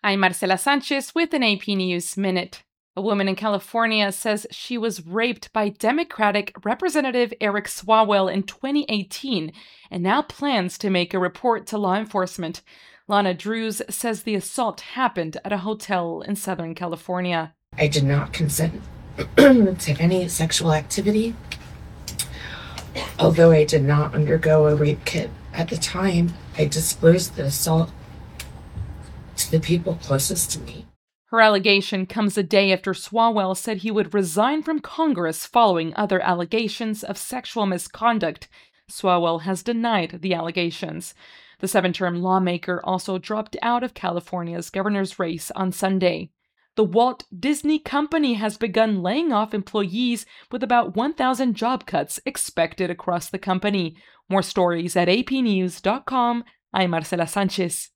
I'm Marcela Sanchez with an AP News Minute. A woman in California says she was raped by Democratic Representative Eric Swalwell in 2018 and now plans to make a report to law enforcement. Lana Drews says the assault happened at a hotel in Southern California. I did not consent to any sexual activity, although I did not undergo a rape kit. At the time, I disclosed the assault to the people closest to me. Her allegation comes a day after Swalwell said he would resign from Congress following other allegations of sexual misconduct. Swalwell has denied the allegations. The 7-term lawmaker also dropped out of California's governor's race on Sunday. The Walt Disney Company has begun laying off employees with about 1,000 job cuts expected across the company. More stories at apnews.com. I'm Marcela Sanchez.